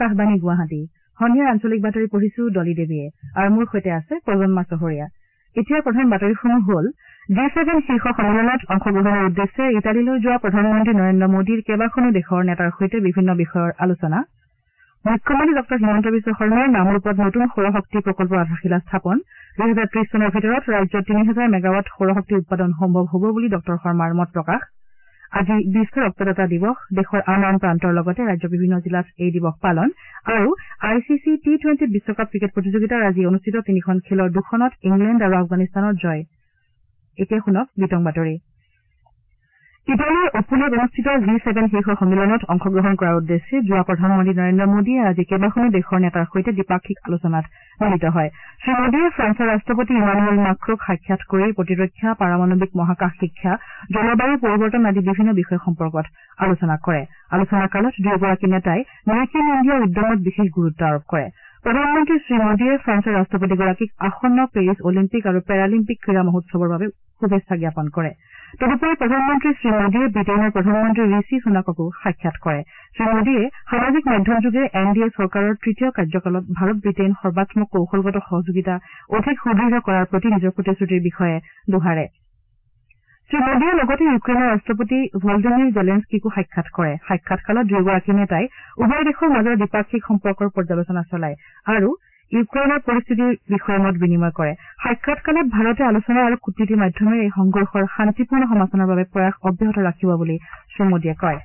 আকাশবাণী গুৱাহাটী সন্ধিয়াৰ আঞ্চলিক বাতৰি পঢ়িছো ডলি দেৱীয়ে আৰু মোৰ সৈতে আছে প্ৰজন্মা চহৰীয়া। এতিয়া প্ৰধান বাতৰিসমূহ হ'ল G7 শীৰ্ষ সন্মিলনত অংশগ্ৰহণৰ উদ্দেশ্যে ইটালীলৈ যোৱা প্ৰধানমন্ত্ৰী নৰেন্দ্ৰ মোদীৰ কেইবাখনো দেশৰ নেতাৰ সৈতে বিভিন্ন বিষয়ৰ আলোচনা, মুখ্যমন্ত্ৰী ডঃ হিমন্ত বিশ্ব শৰ্মাৰ নামৰূপত নতুন সৌৰশক্তি প্ৰকল্পৰ আধাৰশিলা স্থাপন, 2030 চনৰ ভিতৰত ৰাজ্যত 3000 মেগাৱাট সৌৰশক্তি উৎপাদন সম্ভৱ হ'ব বুলি ডঃ শৰ্মাৰ মত প্ৰকাশ। আজি বিশ্ব ৰক্তদাতা দিৱস, দেশৰ আন আন প্ৰান্তৰ লগতে ৰাজ্যৰ বিভিন্ন জিলাত এই দিৱস পালন আৰু ICC T20 বিশ্বকাপ ক্ৰিকেট প্ৰতিযোগিতাৰ আজি অনুষ্ঠিত 3খন খেলৰ 2খনত ইংলেণ্ড আৰু আফগানিস্তানৰ জয়। এতিয়া শুনক বিতং বাতৰি। ইটালীৰ অপুলত অনুষ্ঠিত G7 শীৰ্ষ সন্মিলনত অংশগ্ৰহণ কৰাৰ উদ্দেশ্যে যোৱা প্ৰধানমন্ত্ৰী নৰেন্দ্ৰ মোদীয়ে আজি কেইবাখনো দেশৰ নেতাৰ সৈতে দ্বিপাক্ষিক আলোচনাত মিলিত হয়। শ্ৰীমোদীয়ে ফ্ৰান্সৰ ৰাষ্ট্ৰপতি ইমানুৱেল মাক্ৰ'ক সাক্ষাৎ কৰি প্ৰতিৰক্ষা, পাৰমাণৱিক মহাকাশ শিক্ষা, জলবায়ু পৰিৱৰ্তন আদি বিভিন্ন বিষয় সম্পৰ্কত আলোচনা কৰে। আলোচনা কালত দুয়োগৰাকী নেতাই মেক ইন ইণ্ডিয়া উদ্যমত বিশেষ গুৰুত্ব আৰোপ কৰে। প্ৰধানমন্ত্ৰী শ্ৰীমোদীয়ে ফ্ৰান্সৰ ৰাষ্ট্ৰপতিগৰাকীক আসন্ন পেৰিছ অলিম্পিক আৰু পেৰালিম্পিক ক্ৰীড়া মহোৎসৱৰ বাবে শুভেচ্ছা জ্ঞাপন কৰে। তদুপৰি প্ৰধানমন্ত্ৰী শ্ৰীমোদীয়ে ব্ৰিটেইনৰ প্ৰধানমন্ত্ৰী ঋষি সুনাককো সাক্ষাৎ কৰে। শ্ৰীমোদীয়ে সামাজিক মাধ্যমযোগে NDA চৰকাৰৰ তৃতীয় কাৰ্যকালত ভাৰত ব্ৰিটেইন সৰ্বাত্মক কৌশলগত সহযোগিতা অধিক সুদৃঢ় কৰাৰ প্ৰতি নিজৰ প্ৰতিশ্ৰুতিৰ বিষয়ে দোহাৰে। শ্ৰীমোদীয়ে লগতে ইউক্ৰেইনৰ ৰাষ্ট্ৰপতি ভলডিমিৰ জেলেনস্কিকো সাক্ষাৎ কৰে। সাক্ষাৎকালত দুয়োগৰাকী নেতাই উভয় দেশৰ মাজৰ দ্বিপাক্ষিক সম্পৰ্কৰ পৰ্যালোচনা চলায় আৰু ইউক্ৰেইনৰ পৰিস্থিতিৰ বিষয়ে মত বিনিময় কৰে। সাক্ষাৎকালত ভাৰতে আলোচনা আৰু কূটনীতিৰ মাধ্যমেৰে এই সংঘৰ্ষৰ শান্তিপূৰ্ণ সমাধানৰ বাবে প্ৰয়াস অব্যাহত ৰাখিব বুলি শ্ৰীমোদীয়ে কয়।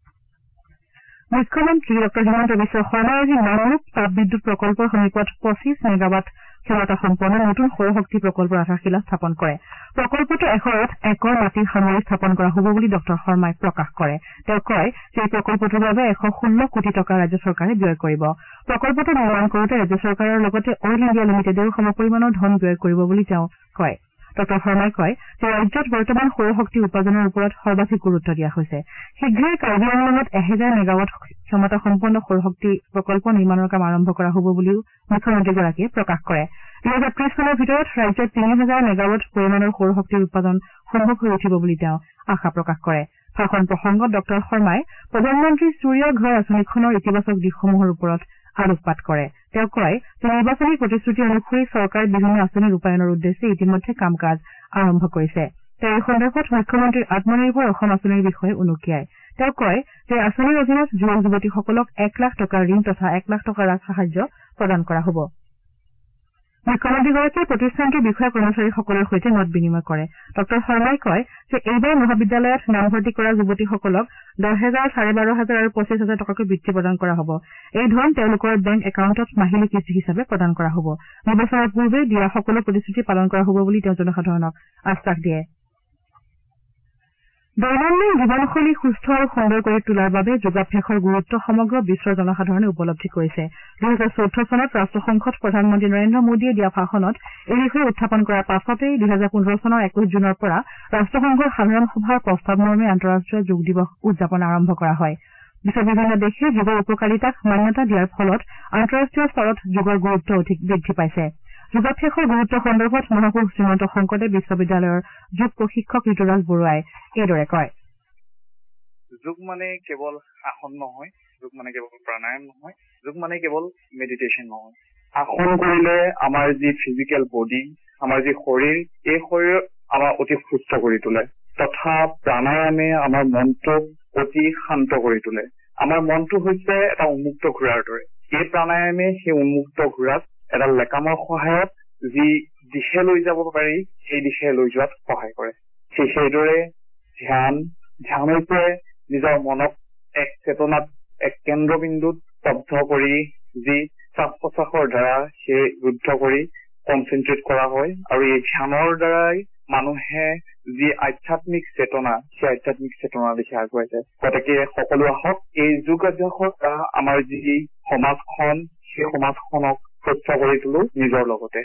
মুখ্যমন্ত্ৰী ডঃ হিমন্ত বিশ্ব শৰ্মাই আজি নামৰূপ তাপবিদ্যুৎ প্ৰকল্পৰ সমীপত 25 মেগাৱাট ক্ষমতা সম্পন্ন নতুন সৌৰশক্তি প্ৰকল্পৰ আধাৰশিলা স্থাপন কৰে। প্ৰকল্পটো 108 একৰ মাটিৰ সামৰি স্থাপন কৰা হ'ব বুলি ডঃ শৰ্মাই প্ৰকাশ কৰে। তেওঁ কয় যে এই প্ৰকল্পটোৰ বাবে 116 কোটি টকা ৰাজ্য চৰকাৰে ব্যয় কৰিব। প্ৰকল্পটো নিৰ্মাণ কৰোতে ৰাজ্য চৰকাৰৰ লগতে অইল ইণ্ডিয়া লিমিটেডেও সমপৰিমাণৰ ধন ব্যয় কৰিব বুলি তেওঁ কয়। ডঃ শৰ্মাই কয় যে ৰাজ্যত বৰ্তমান সৌৰশক্তি উৎপাদনৰ ওপৰত সৰ্বাধিক গুৰুত্ব দিয়া হৈছে। শীঘ্ৰেই কাৰ্বি আংলঙত 1000 মেগাৱাট ক্ষমতা সম্পন্ন সৌৰশক্তি প্ৰকল্প নিৰ্মাণৰ কাম আৰম্ভ কৰা হ'ব বুলিও মুখ্যমন্ত্ৰীগৰাকীয়ে প্ৰকাশ কৰে। 2030 চনৰ ভিতৰত ৰাজ্যত 3000 মেগাৱাট পৰিমাণৰ সৌৰশক্তিৰ উৎপাদন সম্ভৱ হৈ উঠিব বুলি তেওঁ আশা প্ৰকাশ কৰে। ভাষণ প্ৰসংগত ডঃ শৰ্মাই প্ৰধানমন্ত্ৰী সূৰ্য ঘৰ আঁচনিখনৰ ইতিবাচক দিশসমূহৰ ওপৰত আলোকপাত কৰে। তেওঁ কয় যে নিৰ্বাচনী প্ৰতিশ্ৰুতি অনুসৰি চৰকাৰে বিভিন্ন আঁচনি ৰূপায়ণৰ উদ্দেশ্যে ইতিমধ্যে কাম কাজ আৰম্ভ কৰিছে। তেওঁ এই সন্দৰ্ভত মুখ্যমন্ত্ৰীৰ আত্মনিৰ্ভৰ অসম আঁচনিৰ বিষয়ে উনুকিয়ায়। তেওঁ কয় যে আঁচনিৰ অধীনত যুৱক যুৱতীসকলক 1 লাখ টকাৰ ঋণ তথা 1 লাখ টকাৰ সাহায্য প্ৰদান কৰা হ'ব। মুখ্যমন্ত্ৰীগৰাকীয়ে প্ৰতিষ্ঠানটোৰ বিষয়া কৰ্মচাৰীসকলৰ সৈতে মত বিনিময় কৰে। ডঃ শৰ্মাই কয় যে এইবাৰ মহাবিদ্যালয়ত নামভৰ্তি কৰা যুৱতীসকলক 10,000, 12,500 আৰু 25,000 টকাকৈ বৃত্তি প্ৰদান কৰা হ'ব। এই ধন তেওঁলোকৰ বেংক একাউণ্টত মাহিলী কিস্তি হিচাপে প্ৰদান কৰা হ'ব। নিৰ্বাচনৰ পূৰ্বে দিয়া সকলো প্ৰতিশ্ৰুতি পালন কৰা হ'ব বুলি তেওঁ জনসাধাৰণক আশ্বাস দিয়ে। দৈনন্দিন জীৱনশৈলী সুস্থ আৰু সুন্দৰ কৰি তোলাৰ বাবে যোগাভ্যাসৰ গুৰুত্ব সমগ্ৰ বিশ্বৰ জনসাধাৰণে উপলব্ধি কৰিছে। 2014 চনত ৰাষ্ট্ৰসংঘত প্ৰধানমন্ত্ৰী নৰেন্দ্ৰ মোদীয়ে দিয়া ভাষণত এই বিষয়ে উত্থাপন কৰাৰ পাছতেই 2015 চনৰ 21 জুনৰ পৰা ৰাষ্ট্ৰসংঘৰ সাধাৰণ সভাৰ প্ৰস্তাৱ মৰ্মে আন্তঃৰাষ্ট্ৰীয় যোগ দিৱস উদযাপন আৰম্ভ কৰা হয়। বিশ্বৰ বিভিন্ন দেশে যোগৰ উপকাৰিতাক মান্যতা দিয়াৰ ফলত আন্তঃৰাষ্ট্ৰীয় স্তৰত যোগৰ গুৰুত্ব অধিক বৃদ্ধি পাইছে। যোগাভ্যাসৰ গুৰুত্ব সন্দৰ্ভত মহাপুৰুষ শ্ৰীমন্ত শংকৰদেৱ বিশ্ববিদ্যালয়ৰ যোগ প্ৰশিক্ষক ঋতুৰাজ বৰুৱাই এইদৰে কয়। যোগ মানে কেৱল আসন নহয়, যোগ মানে কেৱল প্ৰাণায়াম নহয়, যোগ মানে কেৱল মেডিটেশ্যন নহয়। আসন কৰিলে আমাৰ যি ফিজিকেল বডি, আমাৰ যি শৰীৰ, এই শৰীৰ আমাৰ অতি সুস্থ কৰি তোলে তথা প্ৰাণায়ামে আমাৰ মনটোক অতি শান্ত কৰি তোলে। আমাৰ মনটো হৈছে এটা উন্মুক্ত ঘোঁৰাৰ দৰে। এই প্ৰাণায়ামে সেই উন্মুক্ত ঘোঁৰাক এটা লেকামৰ সহায়ত যি দিশে লৈ যাব পাৰি সেই দিশে লৈ যোৱাত সহায় কৰে। সেইদৰে ধ্যানৰ পৰাই নিজৰ মনক এক চেতনাত, এক কেন্দ্ৰবিন্দুত স্তব্ধ কৰি যি শ্বাস প্ৰশ্বাসৰ দ্বাৰা সেই ৰুদ্ধ কৰি কনচেনট্ৰেট কৰা হয় আৰু এই ধ্যানৰ দ্বাৰাই মানুহে যি আধ্যাত্মিক চেতনা, সেই আধ্যাত্মিক চেতনাৰ দিশে আগুৱাই যায়। গতিকে সকলো আহক এই যোগ অভ্যাসৰ দ্বাৰা আমাৰ যি সমাজখন, সেই সমাজখনক সুস্থ কৰি তোলো নিজৰ লগতে।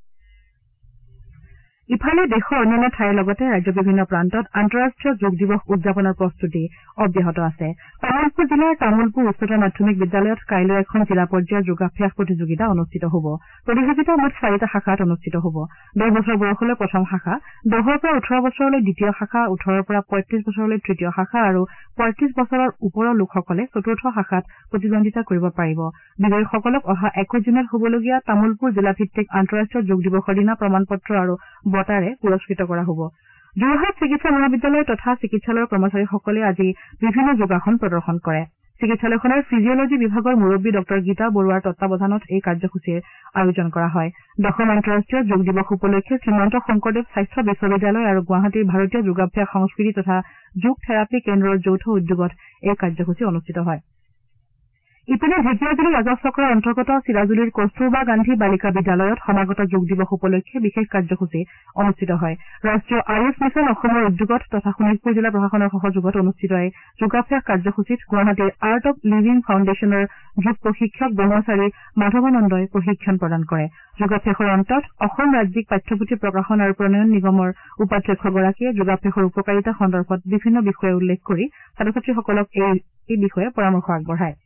ইফালে দেশৰ অন্যান্য ঠাইৰ লগতে ৰাজ্যৰ বিভিন্ন প্ৰান্তত আন্তঃৰাষ্ট্ৰীয় যোগ দিৱস উদযাপনৰ প্ৰস্তুতি অব্যাহত আছে। তামুলপুৰ জিলাৰ তামুলপুৰ উচ্চতৰ মাধ্যমিক বিদ্যালয়ত কাইলৈ এখন জিলা পৰ্যায়ৰ যোগাভ্যাস প্ৰতিযোগিতা অনুষ্ঠিত হ'ব। প্ৰতিযোগিতা মুঠ 4টা শাখাত অনুষ্ঠিত হ'ব। 10 বছৰ বয়সলৈ প্ৰথম শাখা, 10ৰ পৰা 18 বছৰলৈ দ্বিতীয় শাখা, 18ৰ পৰা 35 বছৰলৈ তৃতীয় শাখা আৰু 35 বছৰৰ ওপৰৰ লোকসকলে চতুৰ্থ শাখাত প্ৰতিদ্বন্দ্বিতা কৰিব পাৰিব বিজয়ীসকলক অহা 21 জুনত হ'বলগীয়া তামুলপুৰ জিলাভিত্তিক আন্তঃৰাষ্ট্ৰীয় যোগ দিৱসৰ দিনা প্ৰমাণপত্ৰ আৰু বঁটাৰে পুৰস্কৃত কৰা হ'ব যোৰহাট চিকিৎসা মহাবিদ্যালয় তথা চিকিৎসালয়ৰ কৰ্মচাৰীসকলে আজি বিভিন্ন যোগাসন প্ৰদৰ্শন কৰে চিকিৎসালয়খনৰ ফিজিঅলজী বিভাগৰ মুৰব্বী ডঃ গীতা বৰুৱাৰ তত্বাৱধানত এই কাৰ্যসূচীৰ আয়োজন কৰা হয় 10ম আন্তঃৰাষ্ট্ৰীয় যোগ দিৱস উপলক্ষে শ্ৰীমন্ত শংকৰদেৱ স্বাস্থ্য বিশ্ববিদ্যালয় আৰু গুৱাহাটীৰ ভাৰতীয় যোগাভ্যাস সংস্কৃতি তথা যোগ থেৰাপী কেন্দ্ৰৰ যৌথ উদ্যোগত এই কাৰ্যসূচী অনুষ্ঠিত হয় ইপিনে ঢেকিয়াজুলি ৰাজহ চক্ৰৰ অন্তৰ্গত চিৰাজুলিৰ কস্তুৰবা গান্ধী বালিকা বিদ্যালয়ত সমাগত যোগ দিৱস উপলক্ষে বিশেষ কাৰ্যসূচী অনুষ্ঠিত হয় ৰাষ্ট্ৰীয় আয়ুষ মিছন অসমৰ উদ্যোগত তথা শোণিতপুৰ জিলা প্ৰশাসনৰ সহযোগত অনুষ্ঠিত এই যোগাভ্যাস কাৰ্যসূচীত গুৱাহাটীৰ আৰ্ট অব লিভিং ফাউণ্ডেশ্যনৰ যোগ প্ৰশিক্ষক ব্ৰহ্মচাৰী মাধৱানন্দই প্ৰশিক্ষণ প্ৰদান কৰে যোগাভ্যাসৰ অন্তত অসম ৰাজ্যিক পাঠ্যপুথি প্ৰকাশন আৰু প্ৰণয়ন নিগমৰ উপাধ্যক্ষগৰাকীয়ে যোগাভ্যাসৰ উপকাৰিতা সন্দৰ্ভত বিভিন্ন বিষয়ে উল্লেখ কৰি ছাত্ৰ ছাত্ৰীসকলক এই বিষয়ে পৰামৰ্শ আগবঢ়ায়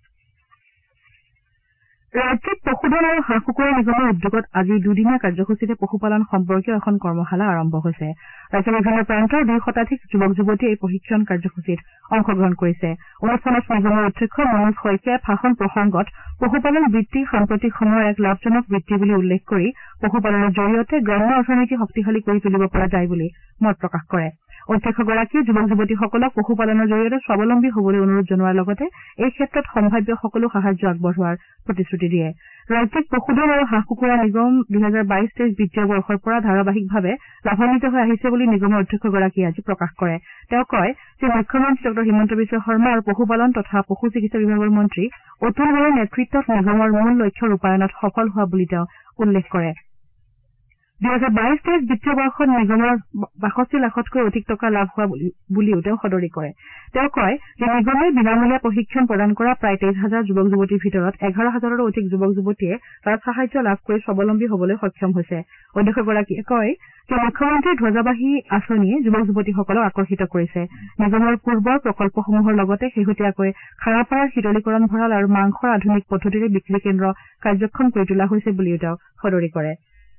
ৰাজ্যিক পশুধন আৰু হাঁহ কুকুৰা নিগমৰ উদ্যোগত আজি দুদিনীয়া কাৰ্যসূচীৰে পশুপালন সম্পৰ্কীয় এখন কৰ্মশালা আৰম্ভ হৈছে ৰাজ্যৰ বিভিন্ন প্ৰান্তৰ 2 শতাধিক যুৱক যুৱতীয়ে এই প্ৰশিক্ষণ কাৰ্যসূচীত অংশগ্ৰহণ কৰিছে অনুষ্ঠানত নিগমৰ অধ্যক্ষ মনোজ শইকীয়াই ভাষণ প্ৰসংগত পশুপালন বৃত্তি সাম্প্ৰতিক সময়ৰ এক লাভজনক বৃত্তি বুলি উল্লেখ কৰি পশুপালনৰ জৰিয়তে গ্ৰাম্য অৰ্থনীতি শক্তিশালী কৰি তুলিব পৰা যায় বুলি মত প্ৰকাশ কৰে অধ্যক্ষগৰাকীয়ে যুৱক যুৱতীসকলক পশুপালনৰ জৰিয়তে স্বাৱলম্বী হ'বলৈ অনুৰোধ জনোৱাৰ লগতে এই ক্ষেত্ৰত সম্ভাৱ্য সকলো সাহায্য আগবঢ়োৱাৰ প্ৰতিশ্ৰুতি দিয়ে ৰাজ্যিক পশুধন আৰু হাঁহ কুকুৰা নিগম 2022-23 বিত্তীয় বৰ্ষৰ পৰা ধাৰাবাহিকভাৱে লাভান্বিত হৈ আহিছে বুলি নিগমৰ অধ্যক্ষগৰাকীয়ে আজি প্ৰকাশ কৰে তেওঁ কয় যে মুখ্যমন্ত্ৰী ডঃ হিমন্ত বিশ্ব শৰ্মা আৰু পশুপালন তথা পশু চিকিৎসা বিভাগৰ মন্ত্ৰী অতুল বৰাৰ নেতৃত্বত নিগমৰ মূল লক্ষ্য ৰূপায়ণত সফল হোৱা বুলি তেওঁ উল্লেখ কৰে 2022-23 বিত্তীয় বৰ্ষত নিগমৰ 62 লাখতকৈ অধিক টকা লাভ হোৱা বুলিও তেওঁ সদৰি কৰে তেওঁ কয় যে নিগমে বিনামূলীয়া প্ৰশিক্ষণ প্ৰদান কৰা প্ৰায় 23,000 যুৱক যুৱতীৰ ভিতৰত 11,000ৰো অধিক যুৱক যুৱতীয়ে তাৰ সাহায্য লাভ কৰি স্বাৱলম্বী হ'বলৈ সক্ষম হৈছে অধ্যক্ষগৰাকীয়ে কয় যে মুখ্যমন্ত্ৰীৰ ধ্বজাবাহী আঁচনিয়ে যুৱক যুৱতীসকলক আকৰ্ষিত কৰিছে নিগমৰ পূৰ্বৰ প্ৰকল্পসমূহৰ লগতে শেহতীয়াকৈ খানাপাৰাৰ শীতলীকৰণ ভঁৰাল আৰু মাংসৰ আধুনিক পদ্ধতিৰে বিক্ৰী কেন্দ্ৰ কাৰ্যক্ষম কৰি তোলা হৈছে বুলিও তেওঁ সদৰি কৰে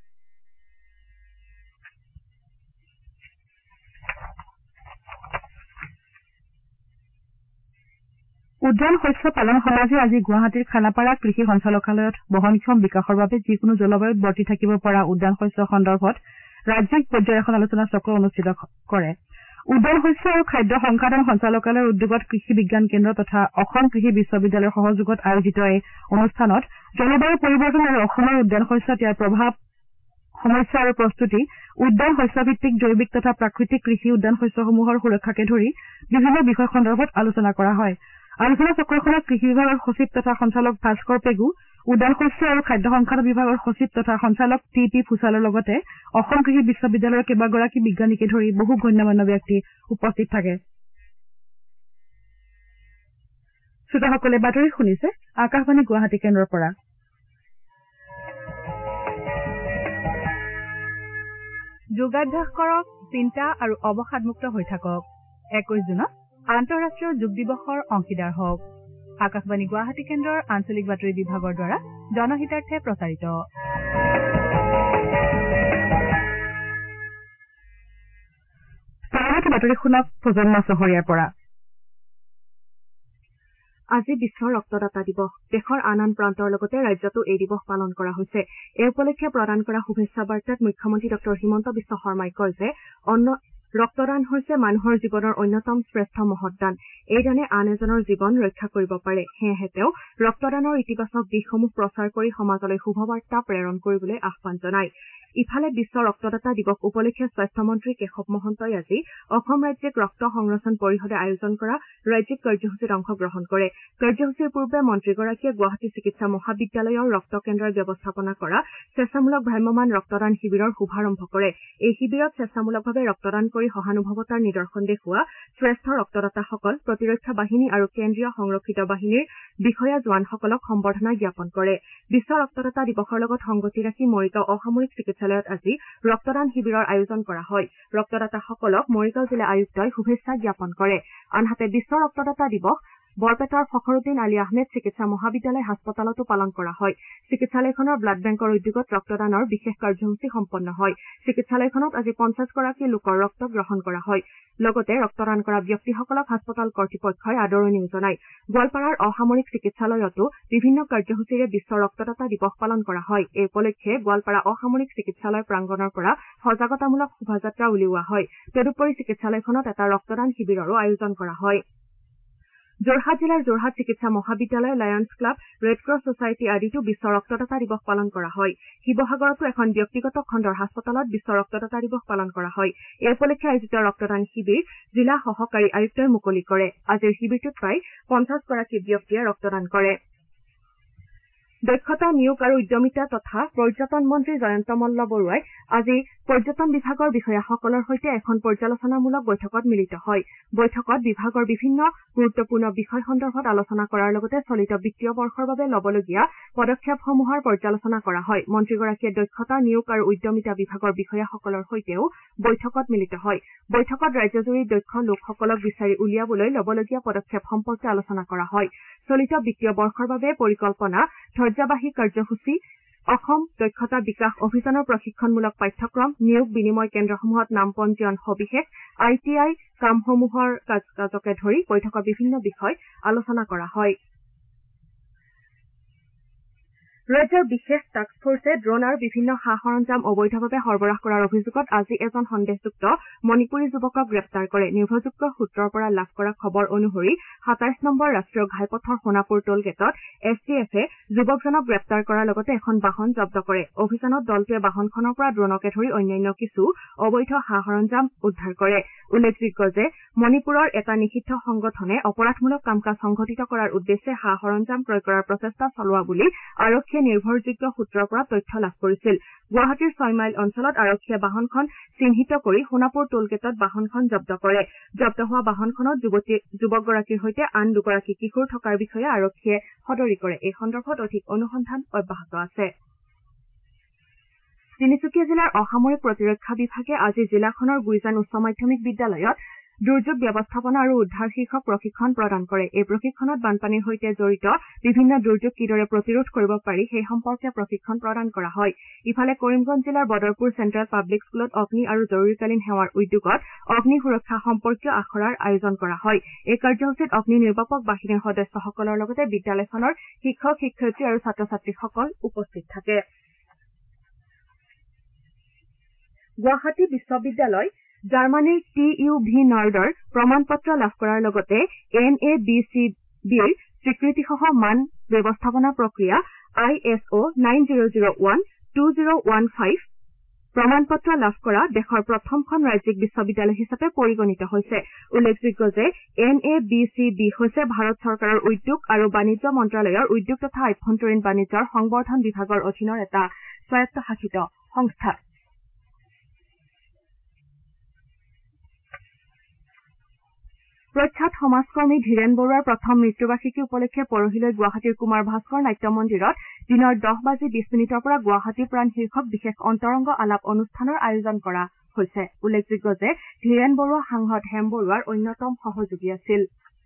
উদ্যান শস্য পালন সমাজে আজি গুৱাহাটীৰ খানাপাৰা কৃষি সঞ্চালকালয়ত বহনক্ষম বিকাশৰ বাবে যিকোনো জলবায়ুত বৰ্তি থাকিব পৰা উদ্যান শস্য সন্দৰ্ভত ৰাজ্যিক পৰ্যায়ৰ এখন আলোচনা চক্ৰ অনুষ্ঠিত কৰে উদ্যান শস্য আৰু খাদ্য সংসাধন সঞ্চালকালয়ৰ উদ্যোগত কৃষি বিজ্ঞান কেন্দ্ৰ তথা অসম কৃষি বিশ্ববিদ্যালয়ৰ সহযোগত আয়োজিত এই অনুষ্ঠানত জলবায়ু পৰিৱৰ্তন আৰু অসমৰ উদ্যান শস্যত ইয়াৰ প্ৰভাৱ সমস্যা আৰু প্ৰস্তুতি উদ্যান শস্যভিত্তিক জৈৱিক তথা প্ৰাকৃতিক কৃষি উদ্যান শস্যসমূহৰ সুৰক্ষাকে ধৰি বিভিন্ন বিষয় সন্দৰ্ভত আলোচনা কৰা হয় আলোচনা চক্ৰখনত কৃষি বিভাগৰ সচিব তথা সঞ্চালক ভাস্কৰ পেগু উদ্যান শস্য আৰু খাদ্য সংসাধন বিভাগৰ সচিব তথা সঞ্চালক টি ফুচালৰ লগতে অসম কৃষি বিশ্ববিদ্যালয়ৰ কেইবাগৰাকী বিজ্ঞানীকে ধৰি বহু গণ্যমান্য ব্যক্তি উপস্থিত থাকে শ্ৰোতাসকলে বাতৰি শুনিছে আকাশবাণী গুৱাহাটী কেন্দ্ৰৰ পৰা যোগাভ্যাস কৰক চিন্তা আৰু অৱসাদমুক্ত হৈ থাকক 21 জুনত আন্তঃৰাষ্ট্ৰীয় যোগ দিৱসৰ অংশীদাৰ হওক আকাশবাণী গুৱাহাটী কেন্দ্ৰৰ আঞ্চলিক বাতৰি বিভাগৰ দ্বাৰা জনহিতাৰ্থে প্ৰচাৰিত বাতৰি শুনক প্ৰজন্ম চহৰীয়াৰ পৰা আজি বিশ্ব ৰক্তদাতা দিৱস দেশৰ আন প্ৰান্তৰ লগতে ৰাজ্যতো এই দিৱস পালন কৰা হৈছে এই উপলক্ষে প্ৰদান কৰা শুভেচ্ছা বাৰ্তাত মুখ্যমন্ত্ৰী ডঃ হিমন্ত বিশ্ব শৰ্মাই কয় যে ৰক্তদান হৈছে মানুহৰ জীৱনৰ অন্যতম শ্ৰেষ্ঠ মহৎদান এই দানে আন এজনৰ জীৱন ৰক্ষা কৰিব পাৰে সেয়েহে তেওঁ ৰক্তদানৰ ইতিবাচক দিশসমূহ প্ৰচাৰ কৰি সমাজলৈ শুভবাৰ্তা প্ৰেৰণ কৰিবলৈ আহ্বান জনায় ইফালে বিশ্ব ৰক্তদাতা দিৱস উপলক্ষে স্বাস্থ্যমন্ত্ৰী কেশৱ মহন্তই আজি অসম ৰাজ্যিক ৰক্ত সংৰক্ষণ পৰিষদে আয়োজন কৰা ৰাজ্যিক কাৰ্যসূচীত অংশগ্ৰহণ কৰে কাৰ্যসূচীৰ পূৰ্বে মন্ত্ৰীগৰাকীয়ে গুৱাহাটী চিকিৎসা মহাবিদ্যালয়ৰ ৰক্ত কেন্দ্ৰৰ ব্যৱস্থাপনা কৰা স্বেচ্ছামূলক ভ্ৰাম্যমাণ ৰক্তদান শিবিৰৰ শুভাৰম্ভ কৰে এই শিবিৰত স্বেচ্ছামূলকভাৱে ৰক্তদান কৰি সহানুভৱতাৰ নিদৰ্শন দেখুওৱা শ্ৰেষ্ঠ ৰক্তদাতাসকল প্ৰতিৰক্ষা বাহিনী আৰু কেন্দ্ৰীয় সংৰক্ষিত বাহিনীৰ বিষয়া জোৱানসকলক সম্বৰ্ধনা জ্ঞাপন কৰে বিশ্ব ৰক্তদাতা দিৱসৰ লগত সংগতি ৰাখি মৰিগাঁও অসামৰিক চিকিৎসালয়ত আজি ৰক্তদান শিবিৰৰ আয়োজন কৰা হয় ৰক্তদাতাসকলক মৰিগাঁও জিলা আয়ুক্তই শুভেচ্ছা জ্ঞাপন কৰে আনহাতে বিশ্ব ৰক্তদাতা দিৱস বৰপেটাৰ ফখৰুদ্দিন আলী আহমেদ চিকিৎসা মহাবিদ্যালয় হাস্পতালতো পালন কৰা হয়। চিকিৎসালয়খনৰ ব্লাড বেংকৰ উদ্যোগত ৰক্তদানৰ বিশেষ কাৰ্যসূচী সম্পন্ন হয়। চিকিৎসালয়খনত আজি 50 গৰাকী লোকৰ ৰক্ত গ্ৰহণ কৰা হয়। লগতে ৰক্তদান কৰা ব্যক্তিসকলক হাস্পতাল কৰ্তৃপক্ষই আদৰণিও জনায়। গোৱালপাৰাৰ অসামৰিক চিকিৎসালয়তো বিভিন্ন কাৰ্যসূচীৰে বিশ্ব ৰক্তদাতা দিৱস পালন কৰা হয়। এই উপলক্ষে গোৱালপাৰা অসামৰিক চিকিৎসালয় প্ৰাংগণৰ পৰা সজাগতামূলক শোভাযাত্ৰা উলিওৱা হয়। তদুপৰি চিকিৎসালয়খনত এটা ৰক্তদান শিবিৰৰো আয়োজন কৰা হয়। যোৰহাট জিলাৰ যোৰহাট চিকিৎসা মহাবিদ্যালয়, লায়ন্স ক্লাব, ৰেডক্ৰছ ছ'চাইটি আদিতো বিশ্ব ৰক্তদাতা দিৱস পালন কৰা হয়। শিৱসাগৰতো এখন ব্যক্তিগত খণ্ডৰ হাস্পতালত বিশ্ব ৰক্তদাতা দিৱস পালন কৰা হয়। এই উপলক্ষে আয়োজিত ৰক্তদান শিবিৰ জিলা সহকাৰী আয়ুক্তই মুকলি কৰে। আজিৰ শিবিৰটোত প্ৰায় 50 গৰাকী ব্যক্তিয়ে ৰক্তদান কৰে। দক্ষতা নিয়োগ আৰু উদ্যমিতা তথা পৰ্যটন মন্ত্ৰী জয়ন্ত মল্ল বৰুৱাই আজি পৰ্যটন বিভাগৰ বিষয়াসকলৰ সৈতে এখন পৰ্যালোচনামূলক বৈঠকত মিলিত হয়। বৈঠকত বিভাগৰ বিভিন্ন গুৰুত্বপূৰ্ণ বিষয় সন্দৰ্ভত আলোচনা কৰাৰ লগতে চলিত বিত্তীয় বৰ্ষৰ বাবে ল'বলগীয়া পদক্ষেপসমূহৰ পৰ্যালোচনা কৰা হয়। মন্ত্ৰীগৰাকীয়ে দক্ষতা নিয়োগ আৰু উদ্যমিতা বিভাগৰ বিষয়াসকলৰ সৈতেও বৈঠকত মিলিত হয়। বৈঠকত ৰাজ্যজুৰি দক্ষ লোকসকলক বিচাৰি উলিয়াবলৈ ল'বলগীয়া পদক্ষেপ সম্পৰ্কে আলোচনা কৰা হয়। চলিত বিত্তীয় বৰ্ষৰ বাবে পৰিকল্পনা, ধৈৰ্যবাহী কাৰ্যসূচী, অসম দক্ষতা বিকাশ অভিযানৰ প্ৰশিক্ষণমূলক পাঠ্যক্ৰম, নিয়োগ বিনিময় কেন্দ্ৰসমূহত নাম পঞ্জীয়ন সবিশেষ, ITI কামসমূহৰ কাজকে ধৰি বৈঠকত বিভিন্ন বিষয় আলোচনা কৰা হয়। ৰাজ্যৰ বিশেষ টাস্ক ফৰ্চে ড্ৰোন আৰু বিভিন্ন সা-সৰঞ্জাম অবৈধভাৱে সৰবৰাহ কৰাৰ অভিযোগত আজি এজন সন্দেহযুক্ত মণিপুৰী যুৱকক গ্ৰেপ্তাৰ কৰে। নিৰ্ভৰযোগ্য সূত্ৰৰ পৰা লাভ কৰা খবৰ অনুসৰি 27 নম্বৰ ৰাষ্ট্ৰীয় ঘাইপথৰ সোণাপুৰ টোল গেটত STFে যুৱকজনক গ্ৰেপ্তাৰ কৰাৰ লগতে এখন বাহন জব্দ কৰে। অভিযানত দলটোৱে বাহনখনৰ পৰা ড্ৰোনকে ধৰি অন্যান্য কিছু অবৈধ সা-সৰঞ্জাম উদ্ধাৰ কৰে। উল্লেখযোগ্য যে মণিপুৰৰ এটা নিষিদ্ধ সংগঠনে অপৰাধমূলক কাম-কাজ সংঘটিত কৰাৰ উদ্দেশ্যে সা-সৰঞ্জাম ক্ৰয় কৰাৰ প্ৰচেষ্টা চলোৱা বুলি আৰক্ষীয়ে নিৰ্ভৰযোগ্য সূত্ৰৰ পৰা তথ্য লাভ কৰিছিল। গুৱাহাটীৰ 6 মাইল অঞ্চলত আৰক্ষীয়ে বাহনখন চিহ্নিত কৰি সোণাপুৰ টোলগেটত বাহনখন জব্দ কৰে। জব্দ হোৱা বাহনখনত যুৱকগৰাকীৰ সৈতে আন দুগৰাকী কিশোৰ থকাৰ বিষয়ে আৰক্ষীয়ে সদৰি কৰে। এই সন্দৰ্ভত অধিক অনুসন্ধান অব্যাহত আছে। তিনিচুকীয়া জিলাৰ অসামৰিক প্ৰতিৰক্ষা বিভাগে আজি জিলাখনৰ গুইজান উচ্চ মাধ্যমিক বিদ্যালয়ত দুৰ্যোগ ব্যৱস্থাপনা আৰু উদ্ধাৰ শীৰ্ষক প্ৰশিক্ষণ প্ৰদান কৰে। এই প্ৰশিক্ষণত বানপানীৰ সৈতে জড়িত বিভিন্ন দুৰ্যোগ কিদৰে প্ৰতিৰোধ কৰিব পাৰি সেই সম্পৰ্কে প্ৰশিক্ষণ প্ৰদান কৰা হয়। ইফালে কৰিমগঞ্জ জিলাৰ বদৰপুৰ চেণ্ট্ৰেল পাব্লিক স্কুলত অগ্নি আৰু জৰুৰীকালীন সেৱাৰ উদ্যোগত অগ্নি সুৰক্ষা সম্পৰ্কীয় আখৰাৰ আয়োজন কৰা হয়। এই কাৰ্যসূচীত অগ্নি নিৰ্বাপক বাহিনীৰ সদস্যসকলৰ লগতে বিদ্যালয়খনৰ শিক্ষক-শিক্ষয়িত্ৰী আৰু ছাত্ৰ-ছাত্ৰীসকল উপস্থিত থাকে। গুৱাহাটী বিশ্ববিদ্যালয় জাৰ্মানীৰ TUV নৰ্ডৰ প্ৰমাণ পত্ৰ লাভ কৰাৰ লগতে NABCBৰ স্বীকৃতিসহ মান ব্যৱস্থাপনা প্ৰক্ৰিয়া ISO 9001-2015 প্ৰমাণ পত্ৰ লাভ কৰা দেশৰ প্ৰথমখন ৰাজ্যিক বিশ্ববিদ্যালয় হিচাপে পৰিগণিত হৈছে। উল্লেখযোগ্য যে NABCB হৈছে ভাৰত চৰকাৰৰ উদ্যোগ আৰু বাণিজ্য মন্ত্ৰালয়ৰ উদ্যোগ তথা আভ্যন্তৰীণ বাণিজ্যৰ সংবৰ্ধন বিভাগৰ অধীনৰ এটা স্বায়ত্তশাসিত সংস্থা। প্ৰখ্যাত সমাজকৰ্মী ধীৰেন বৰুৱাৰ প্ৰথম মৃত্যুবাৰ্ষিকী উপলক্ষে পৰহিলৈ গুৱাহাটীৰ কুমাৰ ভাস্কৰ নাট্য মন্দিৰত দিনৰ 10:20 পৰা গুৱাহাটী প্ৰাণ শীৰ্ষক বিশেষ অন্তৰংগ আলাপ অনুষ্ঠানৰ আয়োজন কৰা হৈছে। উল্লেখযোগ্য যে ধীৰেন বৰুৱা সাংসদ হেম বৰুৱাৰ অন্যতম সহযোগী আছিল।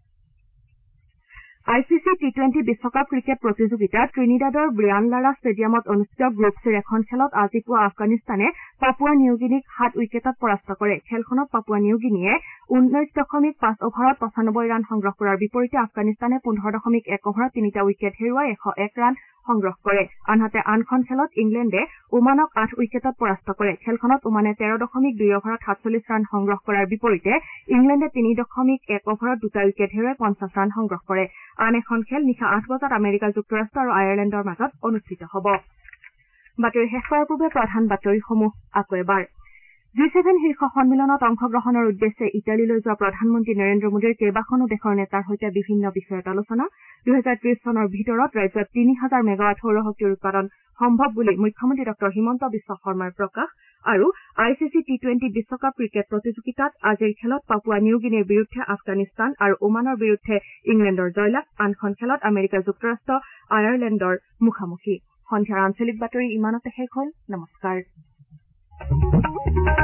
ICC T20 বিশ্বকাপ ক্ৰিকেট প্ৰতিযোগিতাত ত্ৰিনিদাদৰ ব্ৰিয়ান লাৰা ষ্টেডিয়ামত অনুষ্ঠিত গ্ৰুপ চিৰ এখন খেলত আজি পুৱা আফগানিস্তানে পাপুৱা নিউগিনিক 7 উইকেটত পৰাস্ত কৰে। খেলখনত পাপুৱা নিউগিনিয়ে 19.5 অভাৰত 95 ৰান সংগ্ৰহ কৰাৰ বিপৰীতে আফগানিস্তানে 15.1 অভাৰত 3টা উইকেট হেৰুৱাই 101 ৰান সংগ্ৰহ কৰে। আনহাতে আনখন খেলত ইংলেণ্ডে ওমানক 8 উইকেটত পৰাস্ত কৰে। খেলখনত ওমানে 13.2 অভাৰত 47 ৰান সংগ্ৰহ কৰাৰ বিপৰীতে ইংলেণ্ডে 3.1 অভাৰত 2টা উইকেট হেৰুৱাই 50 ৰান সংগ্ৰহ কৰে। আন এখন খেল নিশা 8 বজাত আমেৰিকা যুক্তৰাষ্ট্ৰ আৰু আয়াৰলেণ্ডৰ মাজত অনুষ্ঠিত হ'ব। বাতৰি শেষ কৰাৰ পূৰ্বে প্ৰধান বাতৰিসমূহ আকৌ এবাৰ। G7 শীৰ্ষ সন্মিলনত অংশগ্ৰহণৰ উদ্দেশ্যে ইটালীলৈ যোৱা প্ৰধানমন্ত্ৰী নৰেন্দ্ৰ মোদীৰ কেইবাখনো দেশৰ নেতাৰ সৈতে বিভিন্ন বিষয়ত আলোচনা। 2030 চনৰ ভিতৰত ৰাজ্যত 3000 মেগাৱাট সৌৰশক্তিৰ উৎপাদন সম্ভৱ বুলি মুখ্যমন্ত্ৰী ডঃ হিমন্ত বিশ্ব শৰ্মাৰ প্ৰকাশ। আৰু ICC T20 বিশ্বকাপ ক্ৰিকেট প্ৰতিযোগিতাত আজিৰ খেলত পাপুৱা নিউগিনিৰ বিৰুদ্ধে আফগানিস্তান আৰু ওমানৰ বিৰুদ্ধে ইংলেণ্ডৰ জয়লাভ। আনখন খেলত আমেৰিকা যুক্তৰাষ্ট্ৰ আয়াৰলেণ্ডৰ মুখামুখি। সন্ধিয়াৰ আঞ্চলিক বাতৰি ইমানতে শেষ হ'ল। নমস্কাৰ।